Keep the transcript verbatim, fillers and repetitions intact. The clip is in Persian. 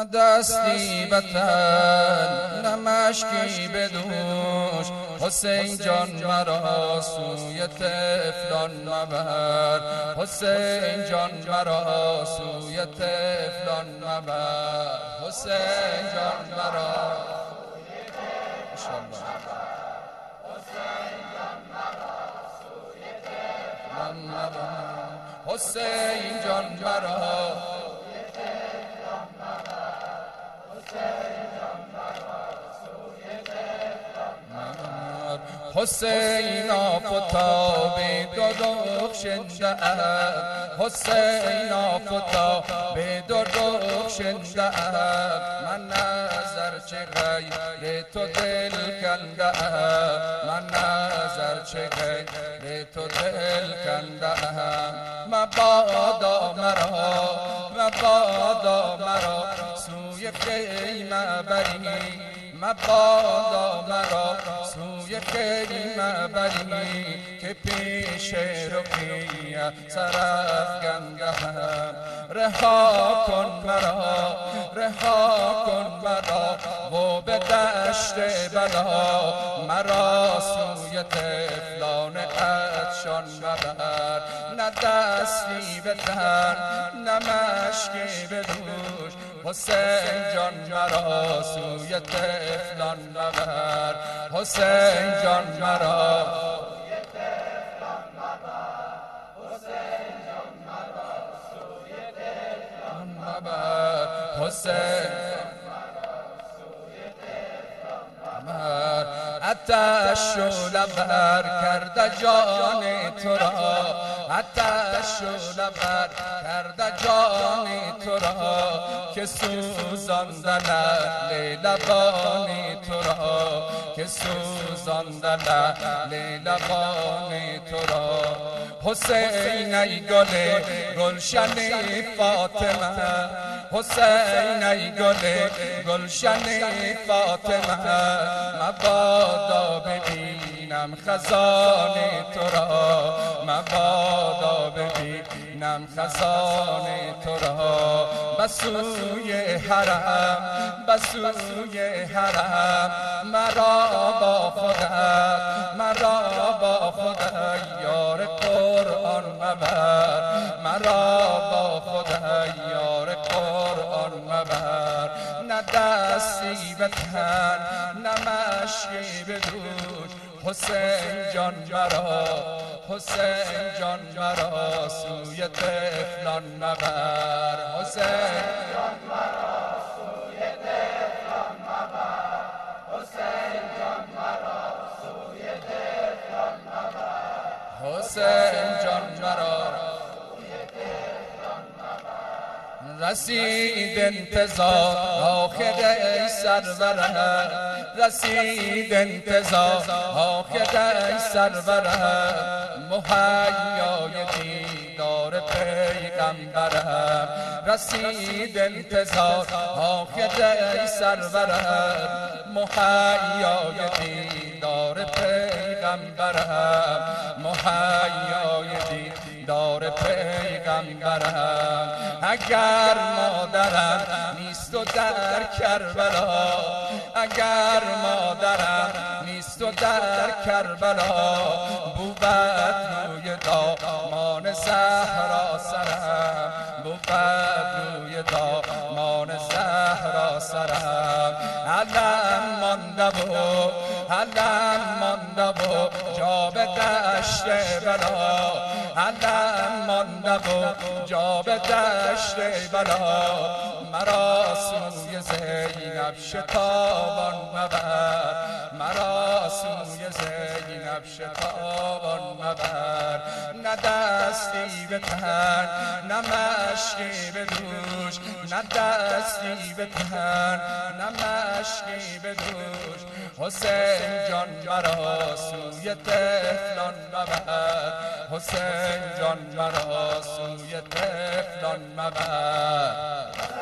نه دستی به تن نه مشکی به دوش، حسین جان مرا سوی طفلان مبر، حسین جان مرا سوی طفلان مبر، حسین جان مرا حسین جان مرا سوی طفلان مبر، حسین جان مرا حسین آفتاب دو شنده حسین آفتاب دو شنده من نظر چه غیر تو دل کنده، من نظر چه غیر تو دل کنده، مبادا مرا مبادا مرا سوی خیمه بری، مبادا مرا سوی خیمه بری که پیش رقیه سرافکنده، رها کن مرا رها کن مرا و به دشت بلا مرا سوی طفلان عطشان مبر، نه دستی به تن نه مشکی به دوش، حسین جان مرا سوی طفلان مبر، حسین جان مرا سوی طفلان مبر، حسین جان مرا سوی طفلان مبر، حسین آتش و لبر کرده جان تو را، آتش و لبر کرده جان تو را که سوزانده لعل لبان تو را، که سوزانده لعل لبان تو را، حسین ای گل گلشن فاطمه، حسین ای گل گلشن فاطمه، مبادا ببینم خزان تو را، مبادا ببینم خزان تو را، بسوی حرم بسوی حرم مرا با خودت مرا با خودت یار قرآن مبر، مرا با خودت یار قرآن مبر، نه دستی به تن نه مشکی به دوش، حسین جان مرا حسین جان مرا سوی طفلان مبر، حسین جان مرا سوی طفلان مبر، حسین جان مرا سوی طفلان مبر، حسین جان مرا رسید انتظار آخر ای سرورم، رسید انتظار آخر ای سرورم، مهیای دیدار پیغمبرم، رسید انتظار آخر ای سرورم، مهیای دیدار پیغمبرم، مهیای دیدار پیغمبرم، اگر مادرم نیست و در کربلا، اگر مادرم نیست و در کربلا، بود روی دامان زهرا سرم، بود روی دامان زهرا سرم، علم مانده و علم مانده و جا به دشت بلا، علم مانده و جا به دشت بلا، مرا سوی زینب شتابان مبر، مرا سوی زینب شتابان مبر، نه دستی به تن نه مشکی به دوش، نه دستی به تن نه مشکی به دوش، حسین جان مرا سوی طفلان مبر، حسین جان مرا سوی طفلان مبر.